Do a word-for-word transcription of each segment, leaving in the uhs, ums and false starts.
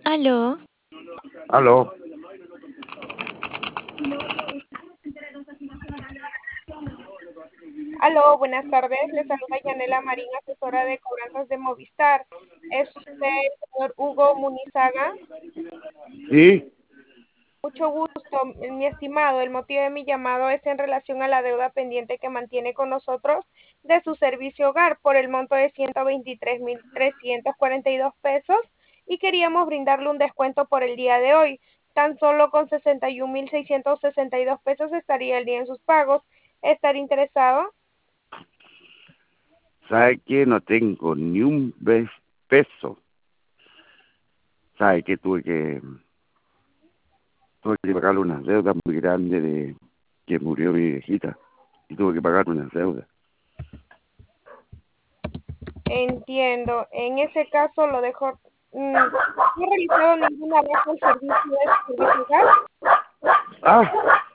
Aló, Aló, Aló, buenas tardes. Le saluda Yanela Marín, asesora de cobranzas de Movistar. ¿Es usted el señor Hugo Munizaga? sí, Mucho gusto, mi estimado. El motivo de mi llamado es en relación a la deuda pendiente que mantiene con nosotros de su servicio hogar por el monto de ciento veintitrés mil trescientos cuarenta y dos pesos y queríamos brindarle un descuento por el día de hoy. Tan solo con sesenta y un mil seiscientos sesenta y dos pesos estaría el día en sus pagos. ¿Estar interesado? sabe que no tengo ni un be- peso. Sabe que tuve que tuve que pagar una deuda muy grande de que murió mi viejita y tuve que pagar una deuda. Entiendo. En ese caso lo dejo. mm, ¿No he realizado ninguna baja en servicio de servicio gas? ¡Ah!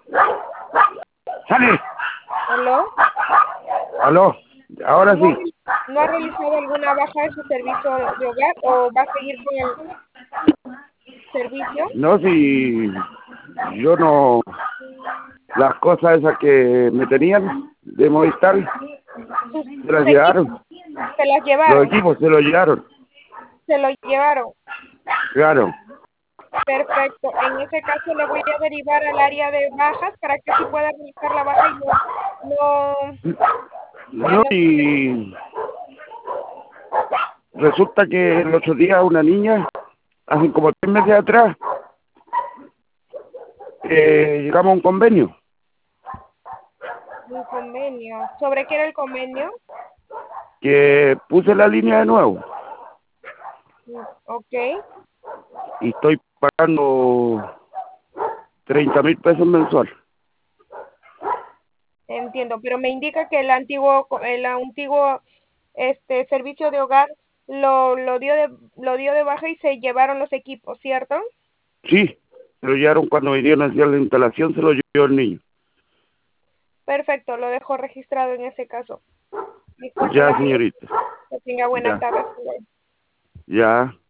¡Sale! ¿Aló? ¡Aló! Ahora ¿No ha, sí. re- no ha realizado alguna baja en su servicio de hogar o va a seguir con el servicio? No, si yo no... Las cosas esas que me tenían de Movistar Sus, se sus las equipos llevaron. se las Los llevaron. equipos se los llevaron. Se lo llevaron. Claro. Perfecto. En ese caso le voy a derivar al área de bajas para que así pueda realizar la baja y no, no, No, no y resulta que el otro día una niña, hace como tres meses atrás, eh, llegamos a un convenio un convenio. ¿Sobre qué era el convenio? que puse la línea de nuevo Mm, Ok, y estoy pagando treinta mil pesos mensual. entiendo, pero me indica que el antiguo, co- el antiguo, este, servicio de hogar lo, lo dio de, lo dio de baja y se llevaron los equipos, ¿cierto? Sí, se lo llevaron cuando vinieron a hacer la instalación, se lo llevó el niño. Perfecto, lo dejo registrado en ese caso. Disculpe Ya, la molestia, señorita, que tenga buena ya, tarde. ya.